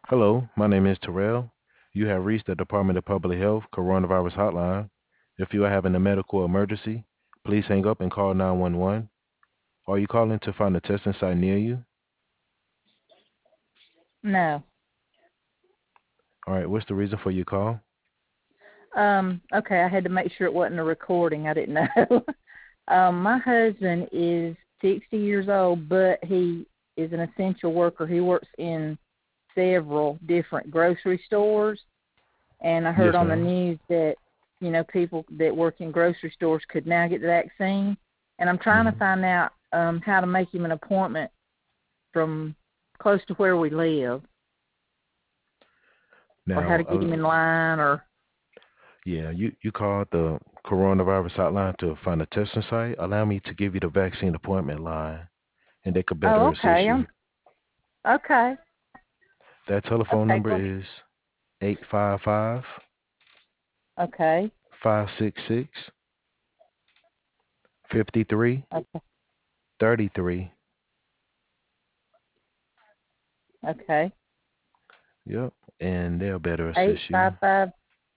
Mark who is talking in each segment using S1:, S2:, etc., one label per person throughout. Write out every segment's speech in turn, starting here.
S1: Hello, my name is Terrell. You have reached the Department of Public Health Coronavirus Hotline. If you are having a medical emergency, please hang up and call 911. Are you calling to find a testing site near you?
S2: No.
S1: All right, what's the reason for your call?
S2: Okay, I had to make sure it wasn't a recording. I didn't know. My husband is 60 years old, but he is an essential worker. He works in several different grocery stores, and I heard
S1: Yes,
S2: on the
S1: ma'am.
S2: news that, people that work in grocery stores could now get the vaccine, and I'm trying to
S1: hmm
S2: find out how to make him an appointment from close to where we live, or how
S1: Now,
S2: to get him in line, or...
S1: yeah, you called the coronavirus hotline to find a testing site. Allow me to give you the vaccine appointment line, and they could
S2: Oh,
S1: better assist
S2: okay.
S1: you.
S2: Okay.
S1: That telephone
S2: Okay,
S1: number
S2: go
S1: is 855
S2: Okay.
S1: 566
S2: Okay.
S1: 5333.
S2: Okay.
S1: Yep, and they'll better
S2: Eight
S1: assist you.
S2: five five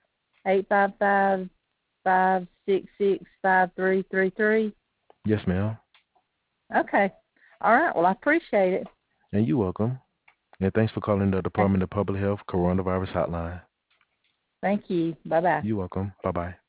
S2: 855 566 5333.
S1: Yes, ma'am.
S2: Okay. All right. Well, I appreciate it.
S1: And you're welcome. And thanks for calling the
S2: Th-
S1: Department of Public Health Coronavirus Hotline.
S2: Thank you. Bye bye.
S1: You're welcome. Bye bye.